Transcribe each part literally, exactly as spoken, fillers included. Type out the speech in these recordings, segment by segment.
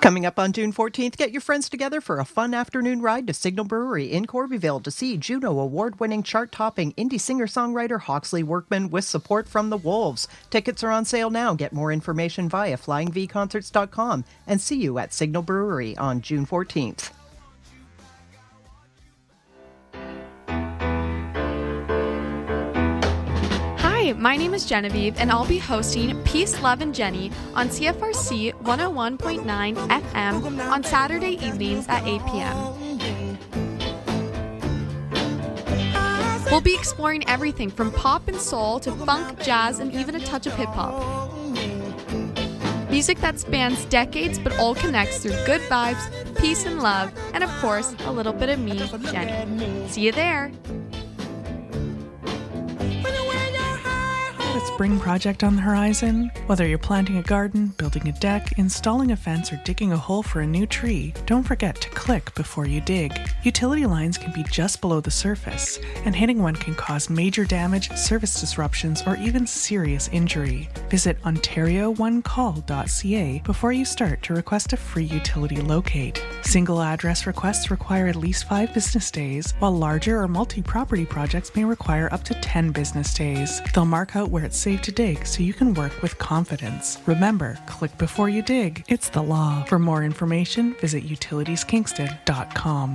Coming up on June fourteenth, get your friends together for a fun afternoon ride to Signal Brewery in Corbyville to see Juno Award-winning chart-topping indie singer-songwriter Hawksley Workman with support from the Wolves. Tickets are on sale now. Get more information via flying v concerts dot com and see you at Signal Brewery on June fourteenth. Hi, my name is Genevieve, and I'll be hosting Peace, Love, and Jenny on C F R C one oh one point nine F M on Saturday evenings at eight p.m. We'll be exploring everything from pop and soul to funk, jazz, and even a touch of hip-hop. Music that spans decades but all connects through good vibes, peace and love, and of course, a little bit of me, Jenny. See you there! A spring project on the horizon? Whether you're planting a garden, building a deck, installing a fence, or digging a hole for a new tree, don't forget to click before you dig. Utility lines can be just below the surface, and hitting one can cause major damage, service disruptions, or even serious injury. Visit ontario one call dot c a before you start to request a free utility locate. Single address requests require at least five business days, while larger or multi-property projects may require up to ten business days. They'll mark out where it's safe to dig so you can work with confidence. Remember, click before you dig. It's the law. For more information, visit utilities kingston dot com.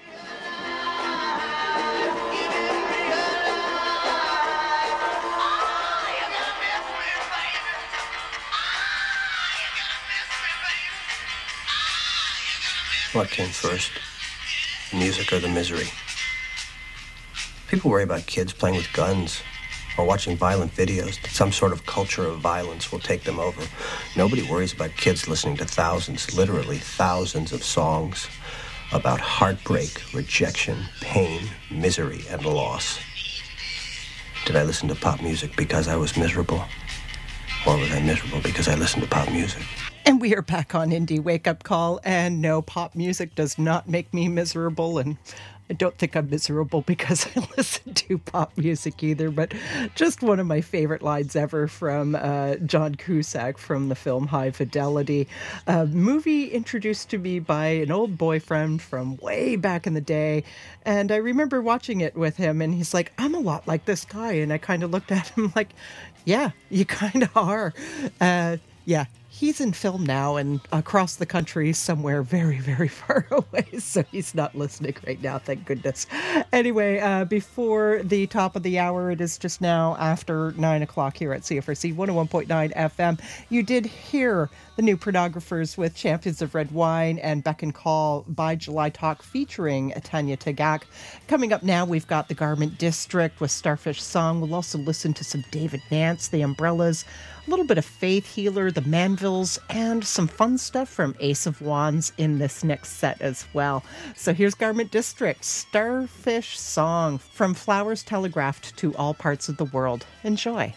What came first? The music or the misery? People worry about kids playing with guns or watching violent videos, that some sort of culture of violence will take them over. Nobody worries about kids listening to thousands, literally thousands of songs about heartbreak, rejection, pain, misery, and loss. Did I listen to pop music because I was miserable? Or was I miserable because I listened to pop music? And we are back on Indie Wake Up Call, and no, pop music does not make me miserable, and I don't think I'm miserable because I listen to pop music either, but just one of my favorite lines ever from uh, John Cusack from the film High Fidelity, a movie introduced to me by an old boyfriend from way back in the day, and I remember watching it with him, and he's like, I'm a lot like this guy, and I kind of looked at him like, yeah, you kind of are. Uh, yeah. He's in film now and across the country somewhere very, very far away, so he's not listening right now, thank goodness. Anyway, uh, before the top of the hour, it is just now after nine o'clock here at C F R C one oh one point nine F M. You did hear the new Pornographers with Champions of Red Wine and Beck and Call by July Talk featuring Tanya Tagak. Coming up now, we've got the Garment District with Starfish Song. We'll also listen to some David Nance, the Umbrellas, a little bit of Faith Healer, the Manvilles, and some fun stuff from Ace of Wands in this next set as well. So here's Garment District, Starfish Song, from Flowers Telegraphed to All Parts of the World. Enjoy.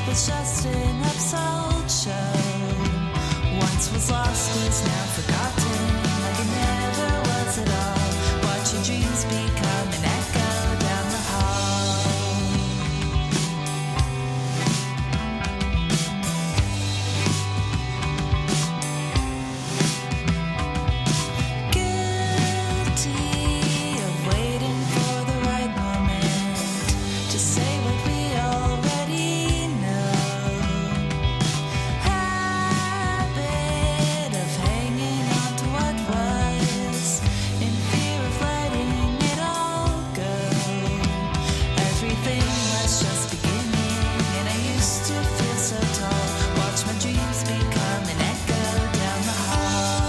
was just an upsold show. Once was lost is now forgotten, like it never was at all. Watch your dreams become an echo down the hall. Guilty of waiting for the right moment to say what we already know. Habit of hanging on to what was, in fear of letting it all go. Everything was just beginning, and I used to feel so tall. Watch my dreams become an echo down the hall.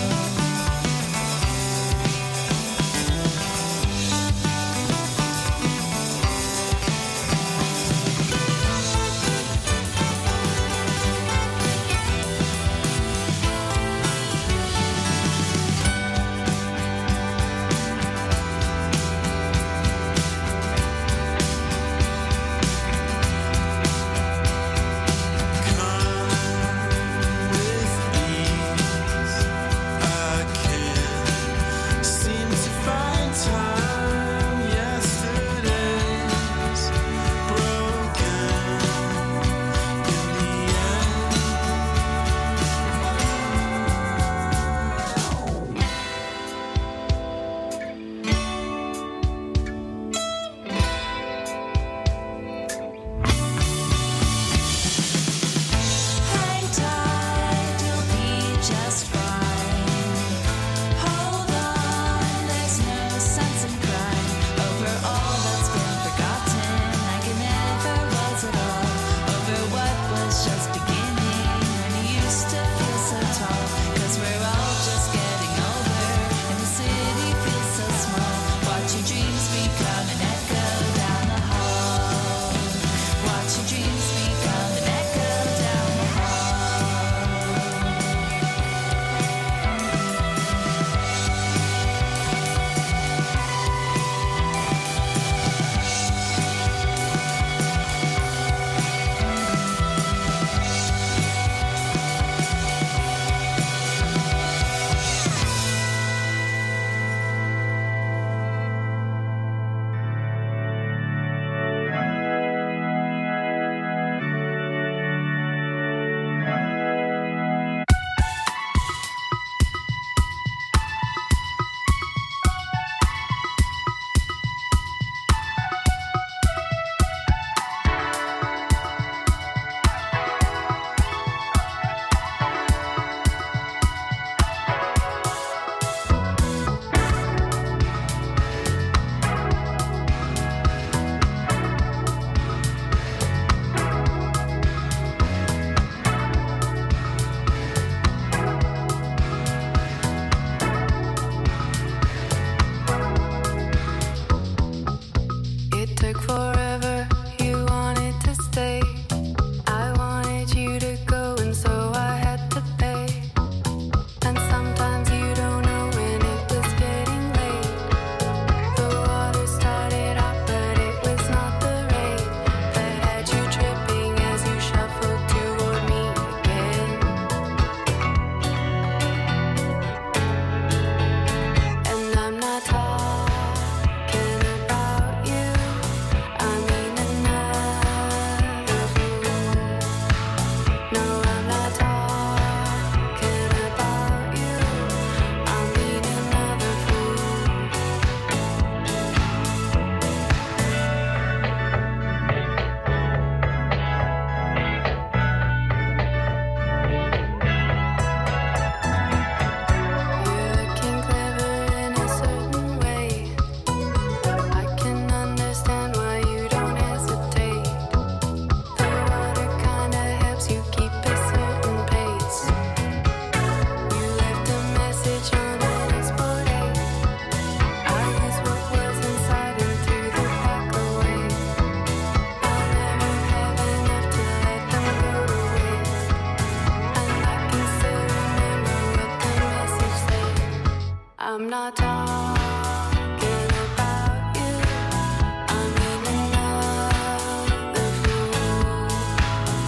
Hang tight, you'll be just fine. Hold on, there's no sense in crying over all that's been forgotten, like it never was at all. Over what was just beginning, when you used to feel so tall. 'Cause we're all just getting older, and the city feels so small. Watch your dreams become an echo down the hall. Watch your dreams become an echo down the hall. It took forever, you wanted to stay. I wanted you to go, and so I had to pay. And sometimes you don't know when it was getting late. The water started up, but it was not the rain that had you tripping as you shuffled toward me again. And I'm not talking about you, I mean another fool. No, I'm not talking about you, I mean another fool. You're looking clever in a certain way. I can understand why you don't hesitate. The water kinda helps you keep a certain pace. You left a message on an export aid. I guess what was inside into the pack away. I'll never have enough to let them go to waste. And I can still remember what the message said. I'm not talking about you, I mean another fool.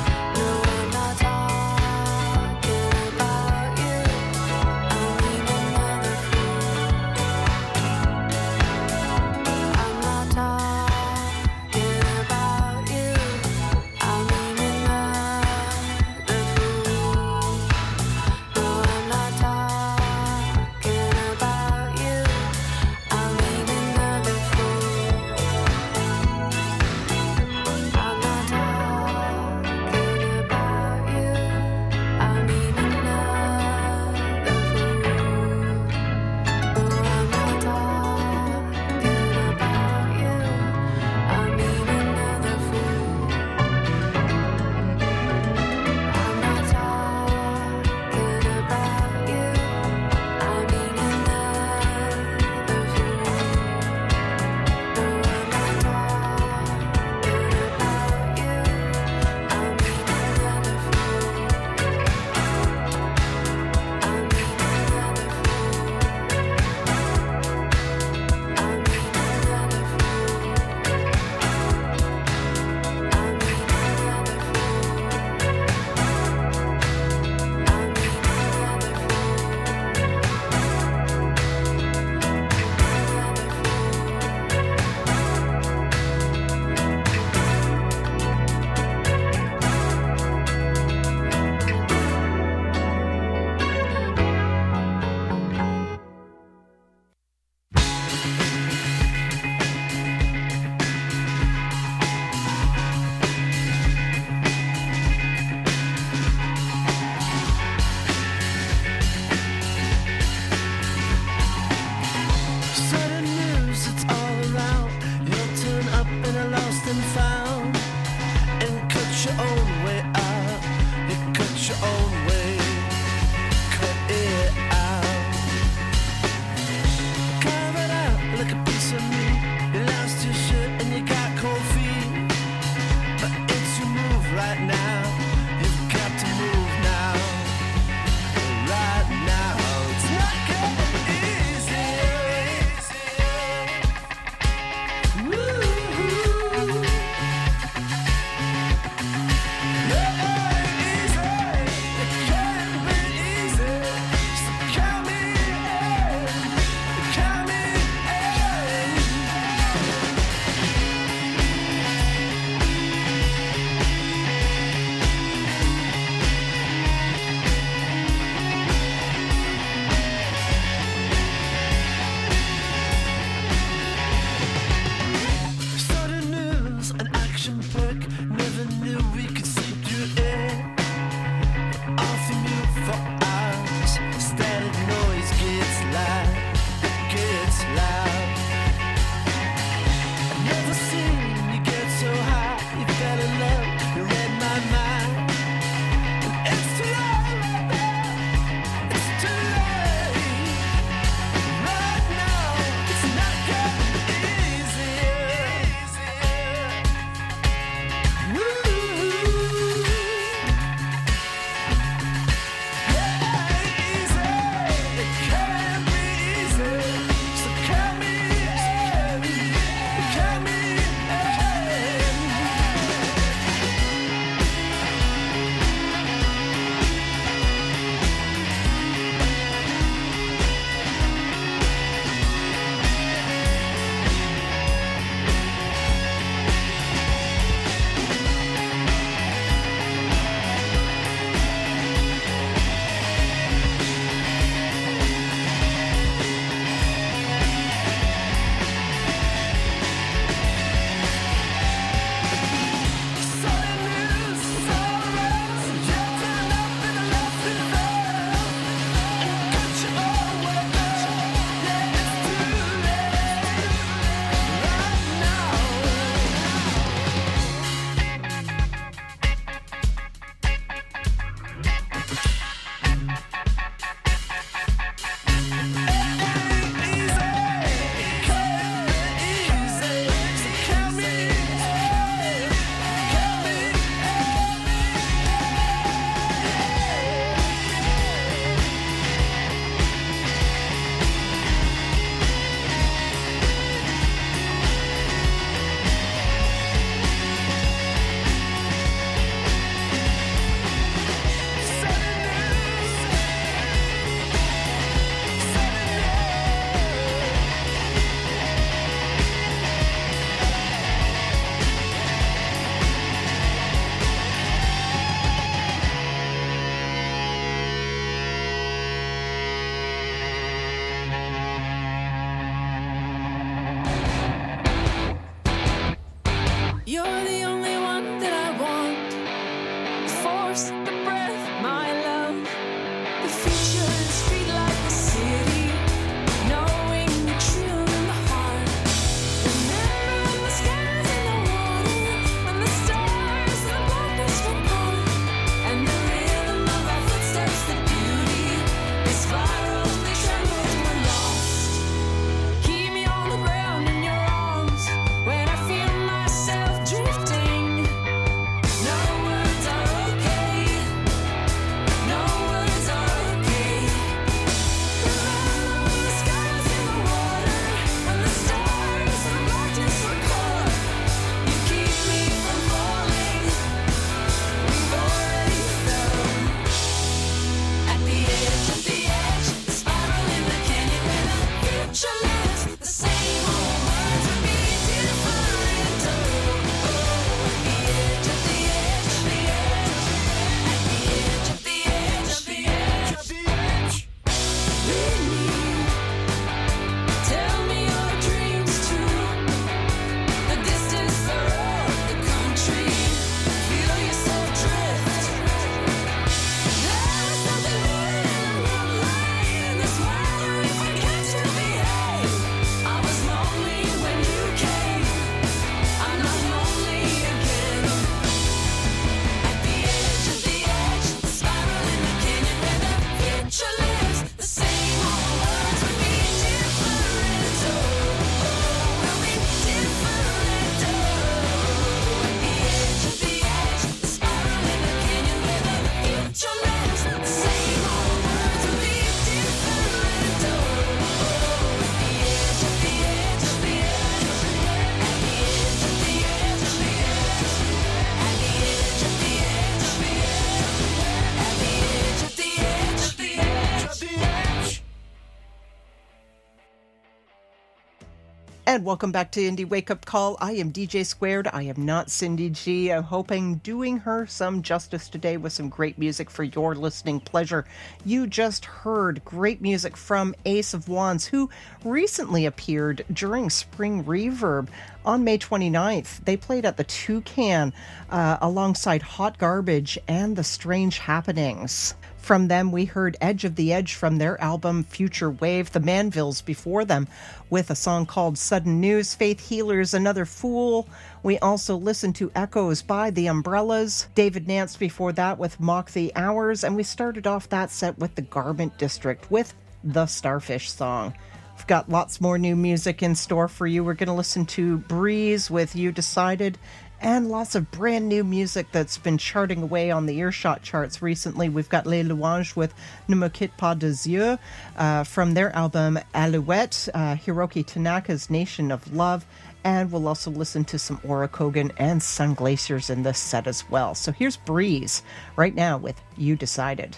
And welcome back to Indie Wake Up Call. I am D J Squared. I am not Cindy G. I'm hoping doing her some justice today with some great music for your listening pleasure. You just heard great music from Ace of Wands, who recently appeared during Spring Reverb on May twenty-ninth. They played at the Toucan uh, alongside Hot Garbage and The Strange Happenings. From them, we heard Edge of the Edge from their album Future Wave, the Manvilles before them, with a song called Sudden News, Faith Healers, Another Fool. We also listened to Echoes by The Umbrellas, David Nance before that with Mock the Hours, and we started off that set with the Garment District with the Starfish song. We've got lots more new music in store for you. We're going to listen to Breeze with You Decided, and lots of brand new music that's been charting away on the Earshot charts recently. We've got Les Louanges with Ne me quitte pas des yeux uh, from their album Alouette, uh, Hiroki Tanaka's Nation of Love, and we'll also listen to some Aura Kogan and Sun Glaciers in this set as well. So here's Breeze right now with You Decided.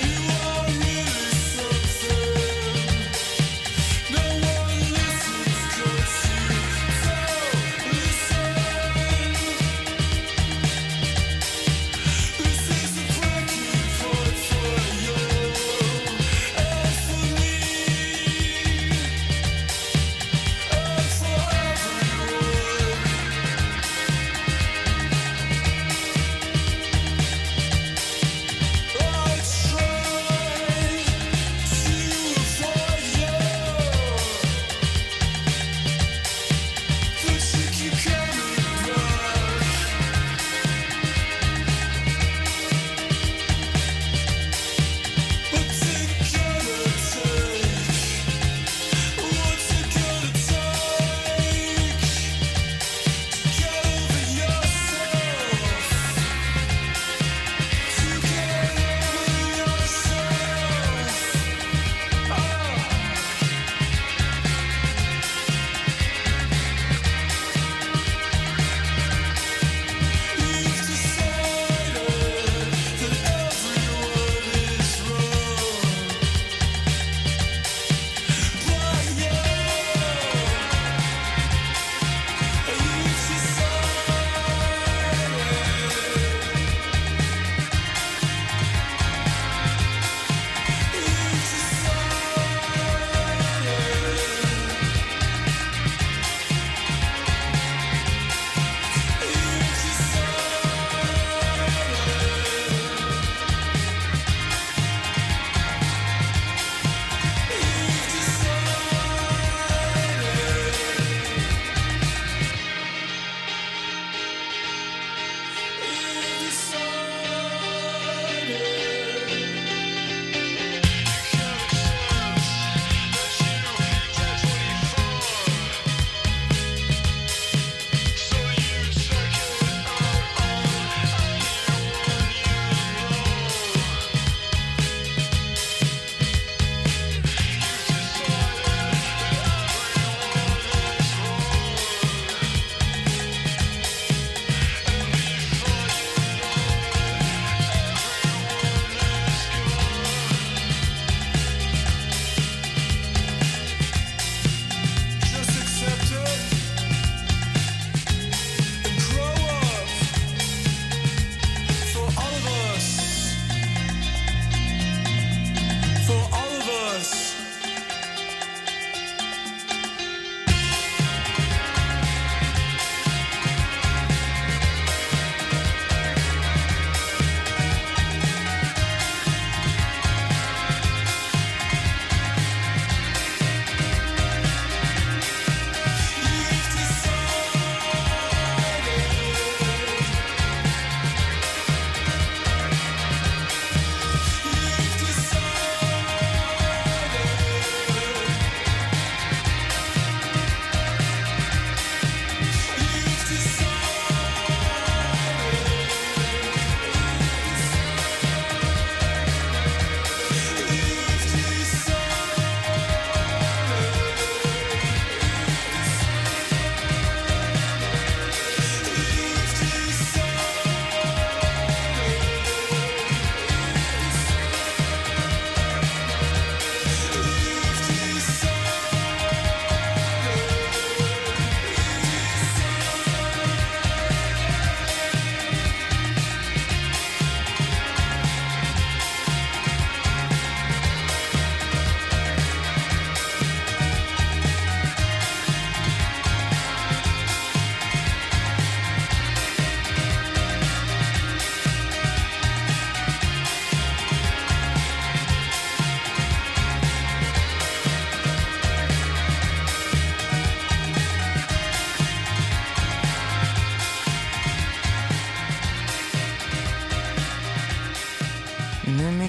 No one listens.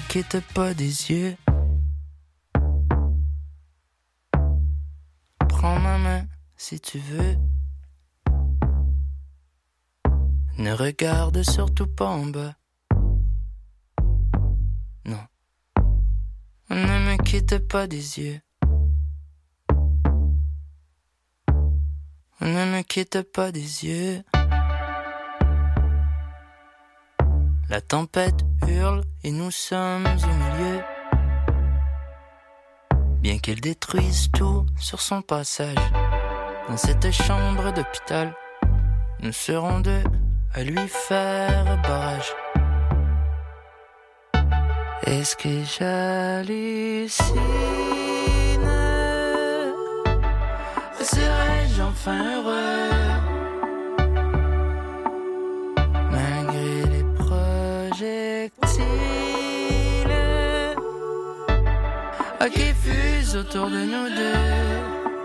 quitte pas des yeux. Prends ma main si tu veux. Ne regarde surtout pas en bas. Non. Ne me quitte pas des yeux. Ne me quitte pas des yeux. La tempête hurle et nous sommes au milieu. Bien qu'elle détruise tout sur son passage, dans cette chambre d'hôpital, nous serons deux à lui faire barrage. Est-ce que j'hallucine? Serais-je enfin heureux? Malgré les projectiles qui fusent autour de nous deux.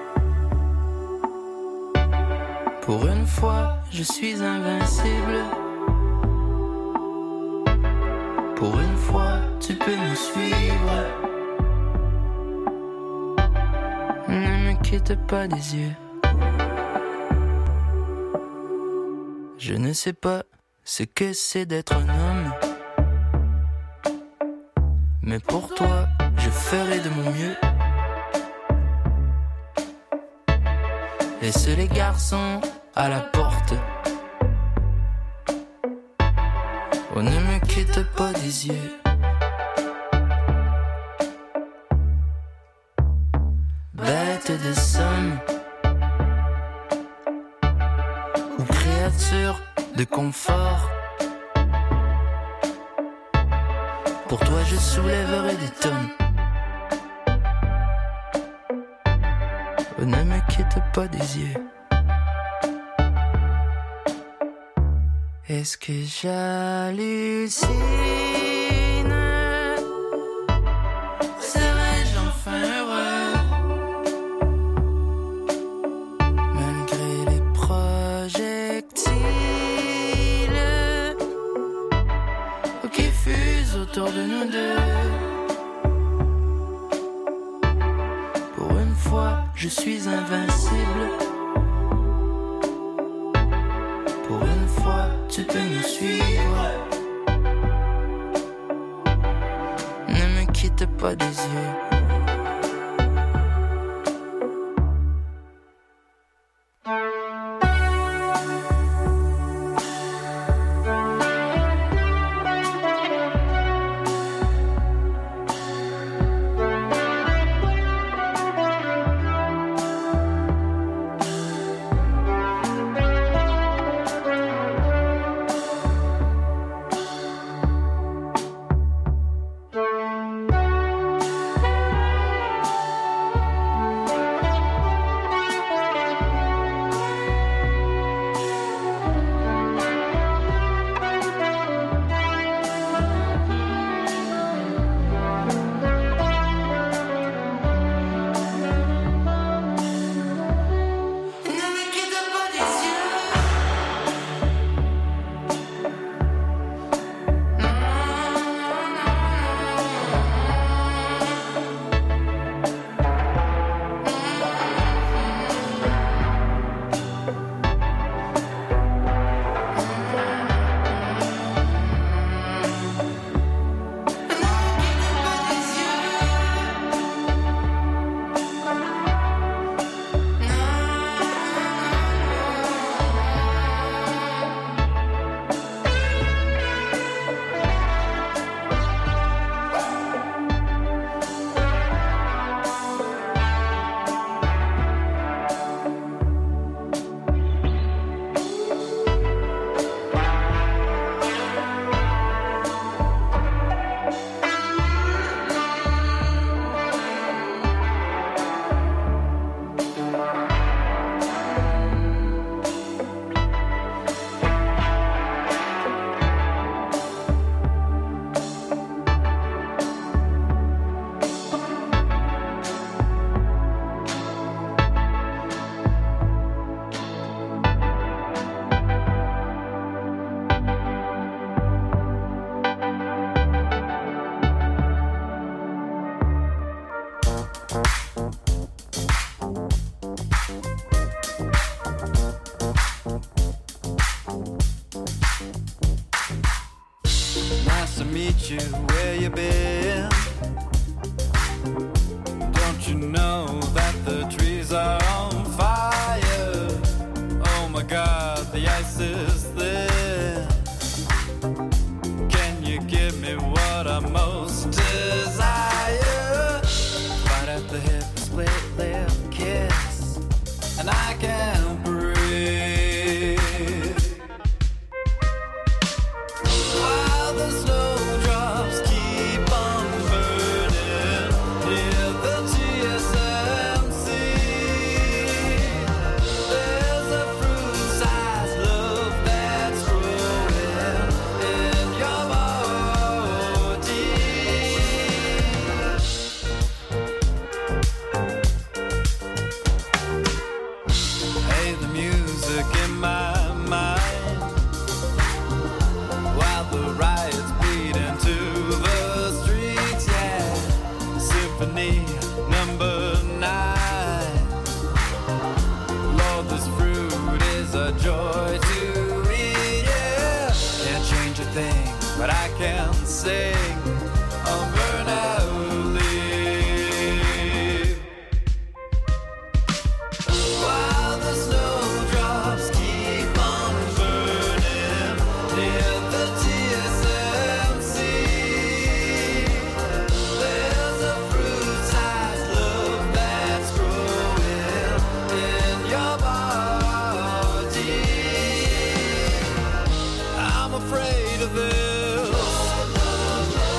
Pour une fois, je suis invincible. Pour une fois, tu peux me suivre. Ne me quitte pas des yeux. Je ne sais pas ce que c'est d'être un homme, mais pour toi, je ferai de mon mieux. Laisse les garçons à la porte. Oh, ne me quitte pas des yeux. Bête de somme ou créature de confort, pour toi je soulèverai des tonnes. Oh, ne me quitte pas des yeux. Est-ce que j'hallucine? Serais-je enfin heureux? Malgré les projectiles qui fusent autour de nous deux. Pour une fois, je suis invincible. Pour une fois, tu peux me suivre. Ne me quitte pas des yeux. meet you where you been. Don't you know that the trees are on fire? Oh my God, the ice is thin. Can you give me what I most desire? Right at the hip, split lip kiss, and I can't breathe. While the snowdrops keep on burning near the T S M C, there's a fruit-sized love that's growing in your body. Hey, the music in my mind, while the riots bleed into the streets, yeah. Symphony number nine. Lord, this fruit is a joy to eat, yeah. Can't change a thing, but I can sing on burnout leave. While the snowdrops keep on burning near the T S M C, there's a fruit-sized love that's growing in your body. I'm afraid of this.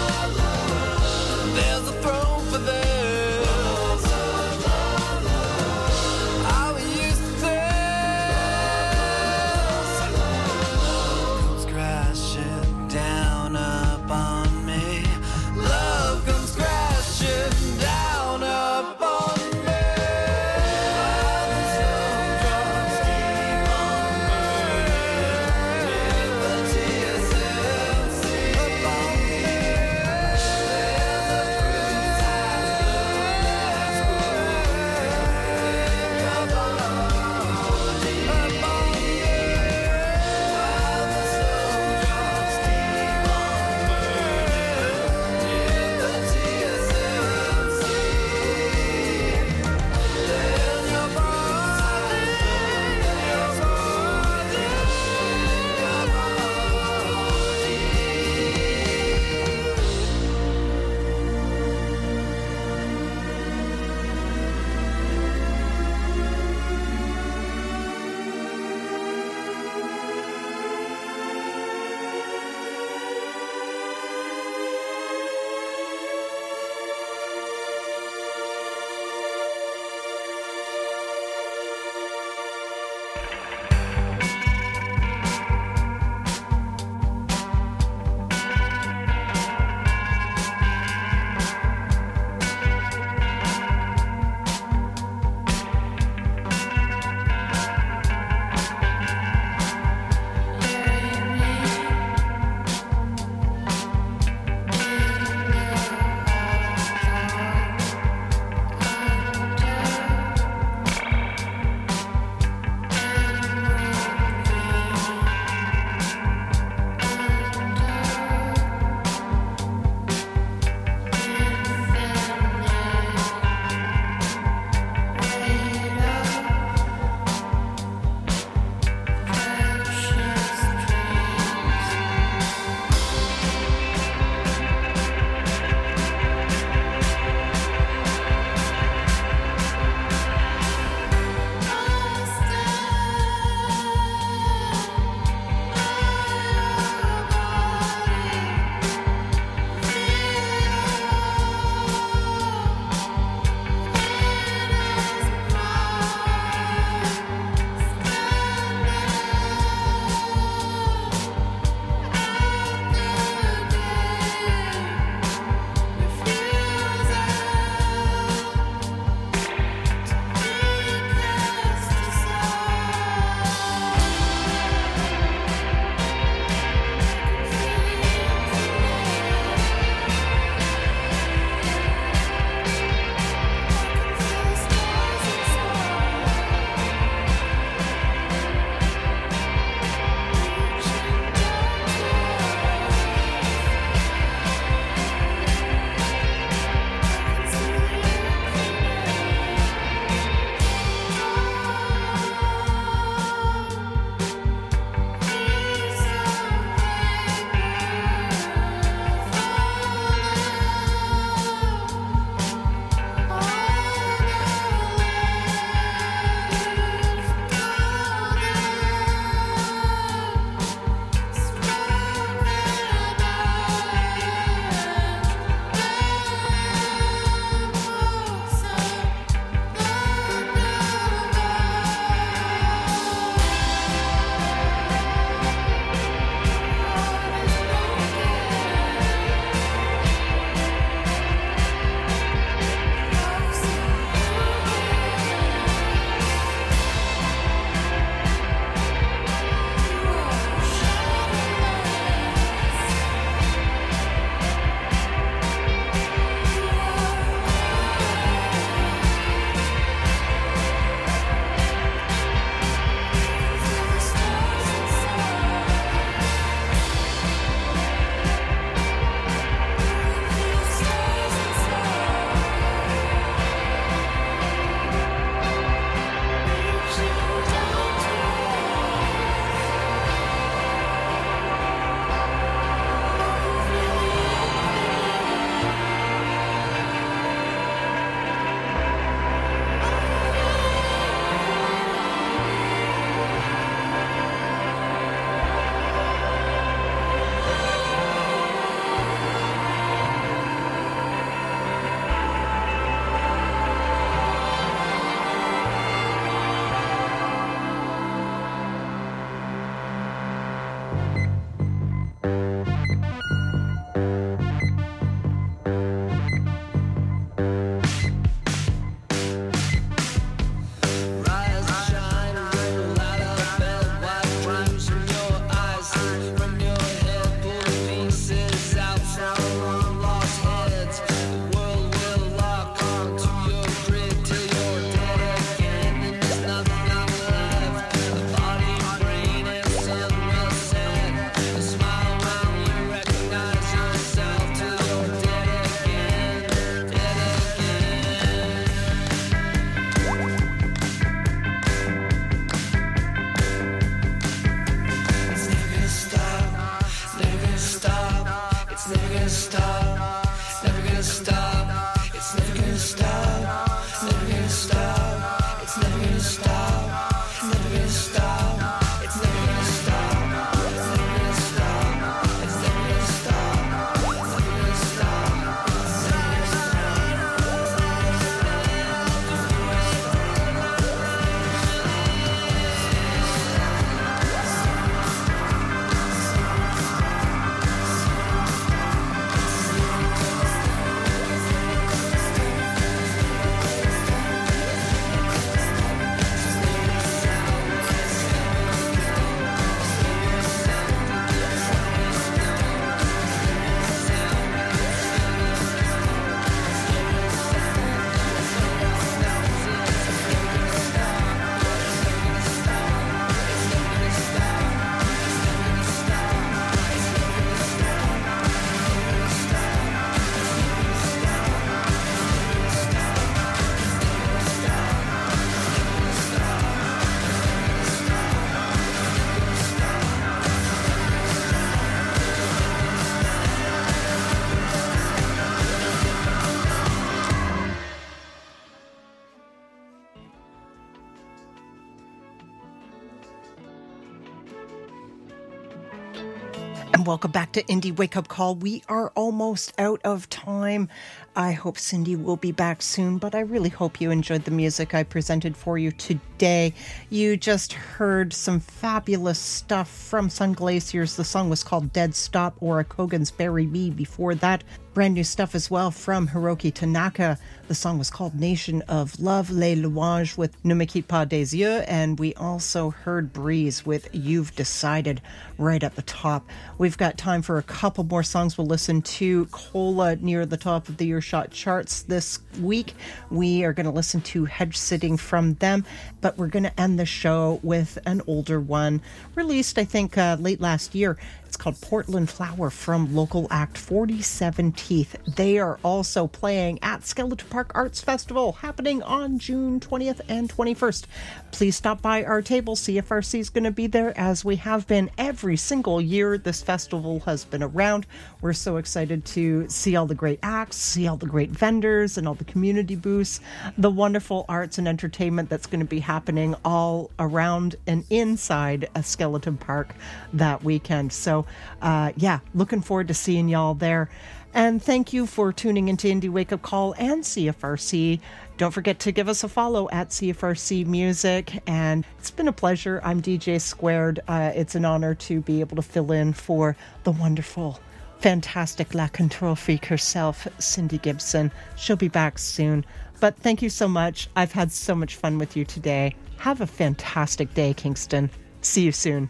And welcome back to Indie Wake Up Call. We are almost out of time. I hope Cindy will be back soon, but I really hope you enjoyed the music I presented for you today. You just heard some fabulous stuff from Sun Glaciers. The song was called Dead Stop, or Kogan's Bury Me. Before that, brand new stuff as well from Hiroki Tanaka. The song was called Nation of Love, Les Louanges with Ne Me Quitte Pas des Yeux, and we also heard Breeze with You've Decided right at the top. We've got time for a couple more songs. We'll listen to Cola near the top of the Earshot charts this week. We are going to listen to Hedge Sitting from them, but we're going to end the show with an older one released, I think, uh, late last year. It's called Portland Flower from local act forty-seven Teeth. They are also playing at Skeleton Park Arts Festival, happening on June twentieth and twenty-first. Please stop by our table. C F R C is going to be there, as we have been every single year this festival has been around. We're so excited to see all the great acts, see all the great vendors and all the community booths, the wonderful arts and entertainment that's going to be happening all around and inside a Skeleton Park that weekend. So uh, yeah, looking forward to seeing y'all there. And thank you for tuning into Indie Wake Up Call and C F R C. Don't forget to give us a follow at C F R C Music. And it's been a pleasure. I'm D J Squared. Uh, it's an honor to be able to fill in for the wonderful, fantastic lycanthropic herself, Cindy Gibson. She'll be back soon. But thank you so much. I've had so much fun with you today. Have a fantastic day, Kingston. See you soon.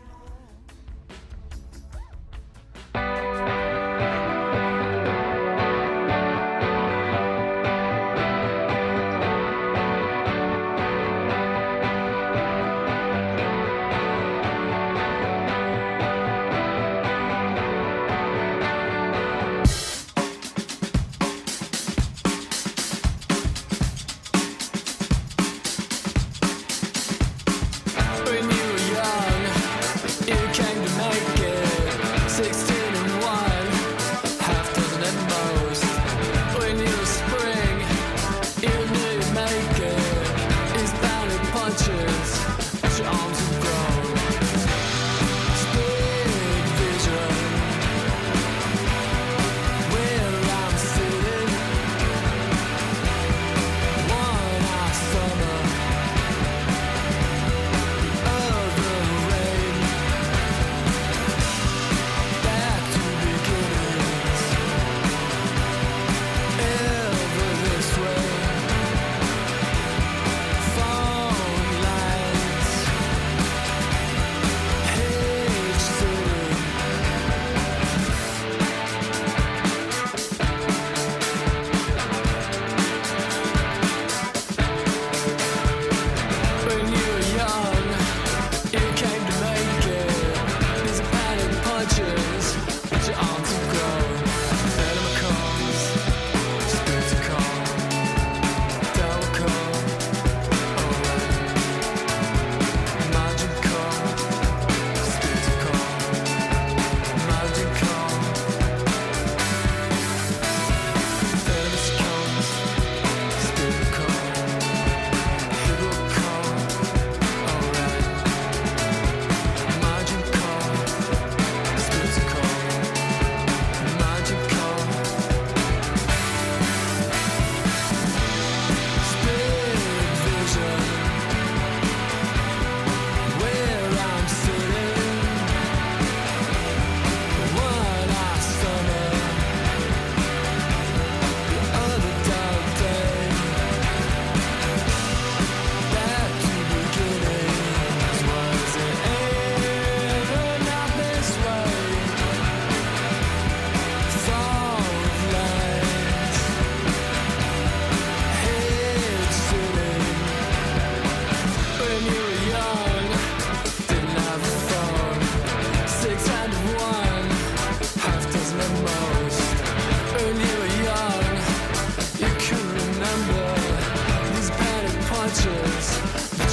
When you were young,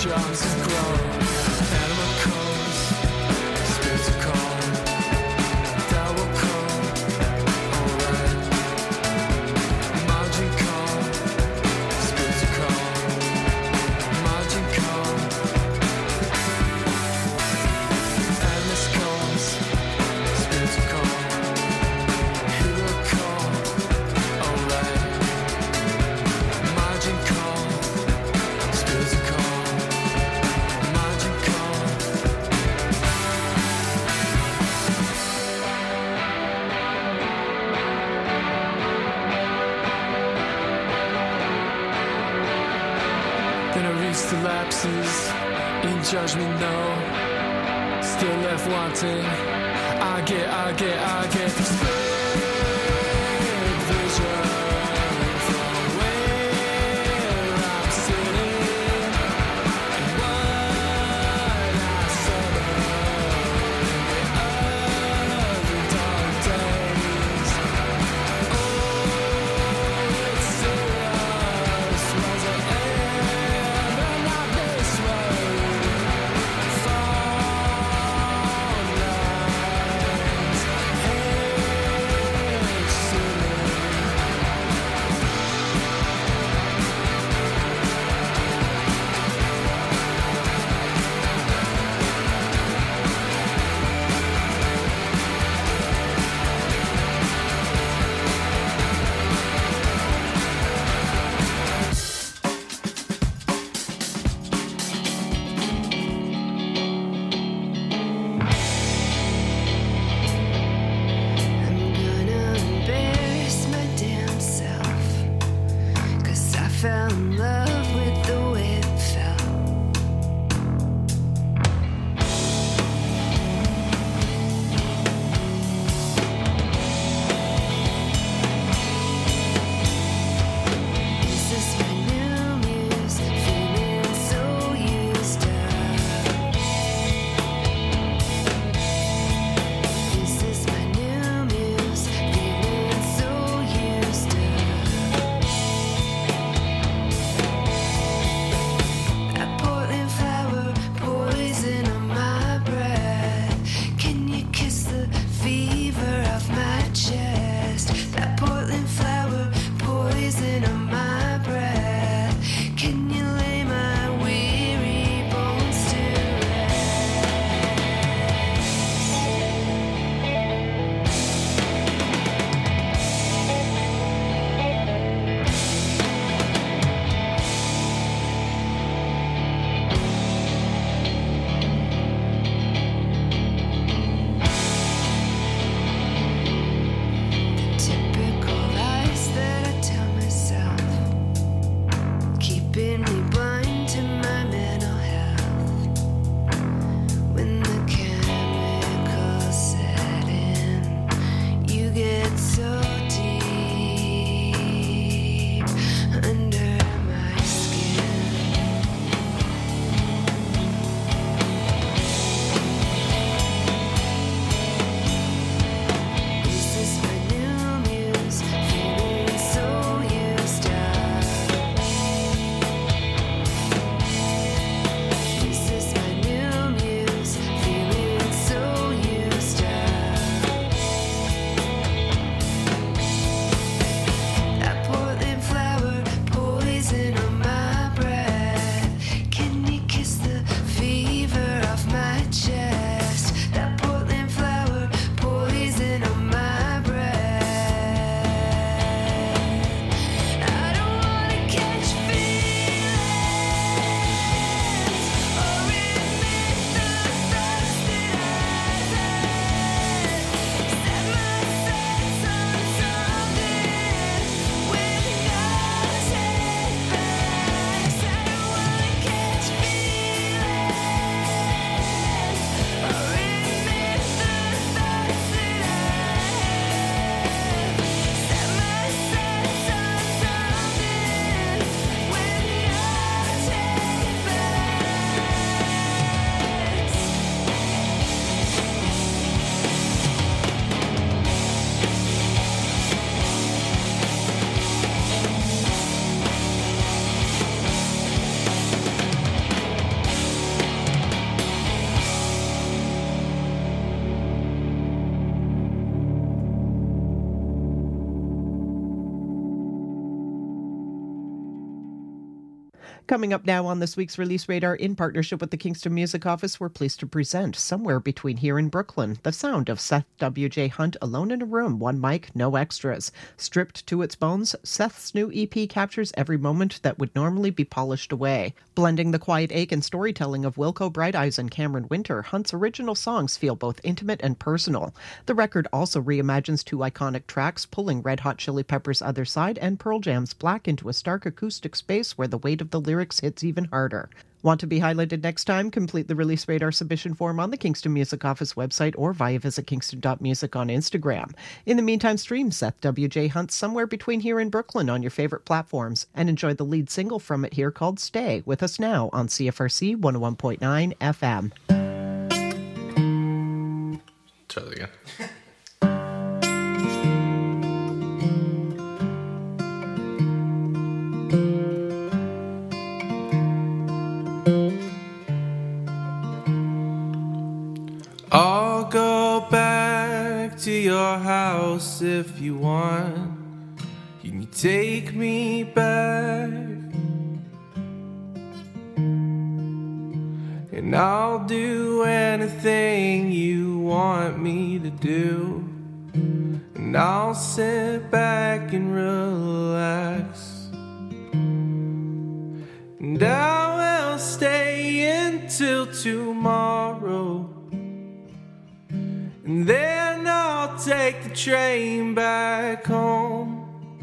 jobs have grown. Animal calls, spirits are calm. That will come, alright. Margin call, spirits are calm. Margin call. Endless calls, spirits are calm. He will call, alright. Margin call, spirits are calm. Margin call. Then I reached the lapses in judgment, no. Still left wanting. I get, I get, I get this big vision from where I'm sitting. And what I saw in the other dark days. Oh, it's serious. Was it ever not this way? Phone lines, hey, Coming up now on this week's Release Radar, in partnership with the Kingston Music Office, we're pleased to present Somewhere Between Here and Brooklyn, the sound of Seth W J. Hunt alone in a room, one mic, no extras. Stripped to its bones, Seth's new E P captures every moment that would normally be polished away. Blending the quiet ache and storytelling of Wilco Bright Eyes and Cameron Winter, Hunt's original songs feel both intimate and personal. The record also reimagines two iconic tracks, pulling Red Hot Chili Peppers' Other Side and Pearl Jam's Black into a stark acoustic space where the weight of the lyrics hits even harder. Want to be highlighted next time? Complete the Release Radar submission form on the Kingston Music Office website or via visit kingston dot music on Instagram. In the meantime, stream Seth W J. Hunt's Somewhere Between Here and Brooklyn on your favorite platforms and enjoy the lead single from it here called Stay with us now on C F R C one oh one point nine F M. Try that again. I'll go back to your house if you want. Can you take me back? And I'll do anything you want me to do. And I'll sit back and relax. And I will stay until tomorrow. And then I'll take the train back home.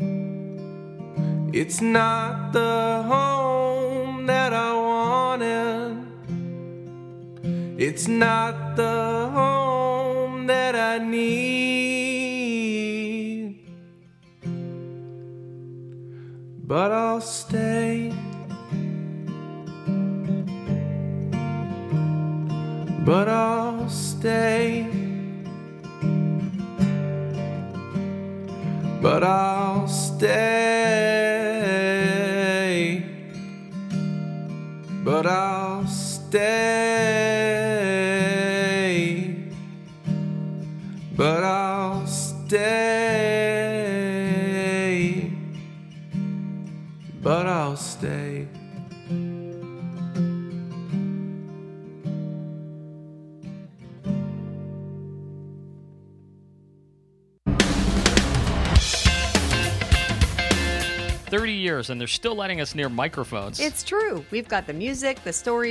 It's not the home that I wanted. It's not the home that I need. But I'll stay. But I'll stay. But I'll stay. But I'll stay. But I'll stay. But I'll stay. thirty years and they're still letting us near microphones. It's true. We've got the music, the story.